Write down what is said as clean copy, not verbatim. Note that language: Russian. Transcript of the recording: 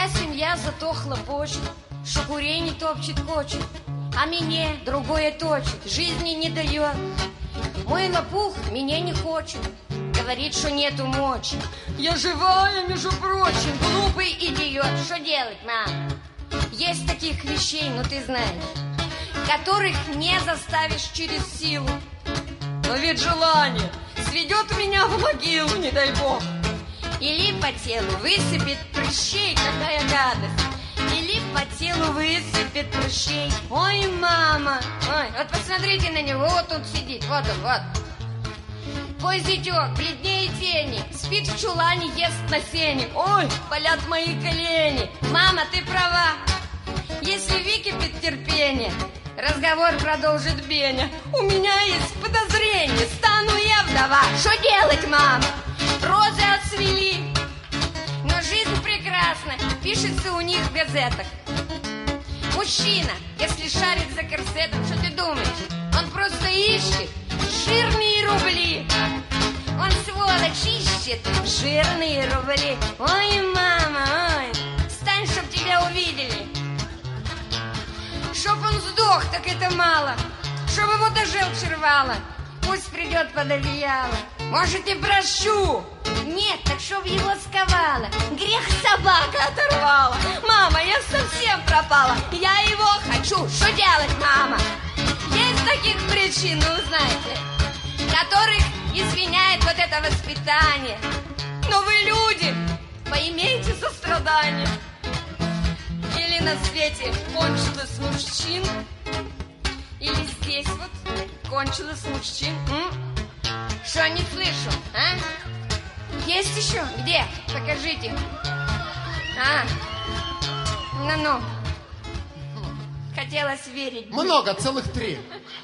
Вся семья зато хлопочет, что курей не топчет, кочет, а мне другое точит, жизни не дает. Мой лопух меня не хочет, говорит, что нету мочи. Я живая, между прочим, глупый идиот. Что делать, мам? Есть таких вещей, ну ты знаешь, которых не заставишь через силу. Но ведь желание сведет меня в могилу, не дай бог. Или по телу высыпет прыщей, какая гадость. Или по телу высыпет прыщей. Ой, мама, ой, вот посмотрите на него, вот тут сидит, вот он, вот. Козетек, бледнее тени, спит в чулане, ест на сене. Ой, болят мои колени. Мама, ты права. Если выкипит терпение, разговор продолжит Беня. У меня есть подозрение, стану я вдова. Что делать, мама? Розы отцвели, но жизнь прекрасна, пишется у них в газетах. Мужчина, если шарит за корсетом, что ты думаешь? Он просто ищет жирные рубли. Он, сволочь, ищет жирные рубли. Ой, мама, ой, встань, чтоб тебя увидели. Чтоб он сдох, так это мало. Чтоб его до желчи рвало, пусть придет под одеяло. Может, и прощу. Нет, так чтоб его сковала, грех собака оторвала. Мама, я совсем пропала, я его хочу. Что делать, мама? Есть таких причин, ну, знаете, которых извиняет вот это воспитание. Но вы люди, поимейте сострадание. Или на свете кончилось мужчин, или здесь вот кончилось мужчин. Что, не слышу, а? Есть еще? Где? Покажите. Ну-ну. Хотелось верить. Много, целых 3.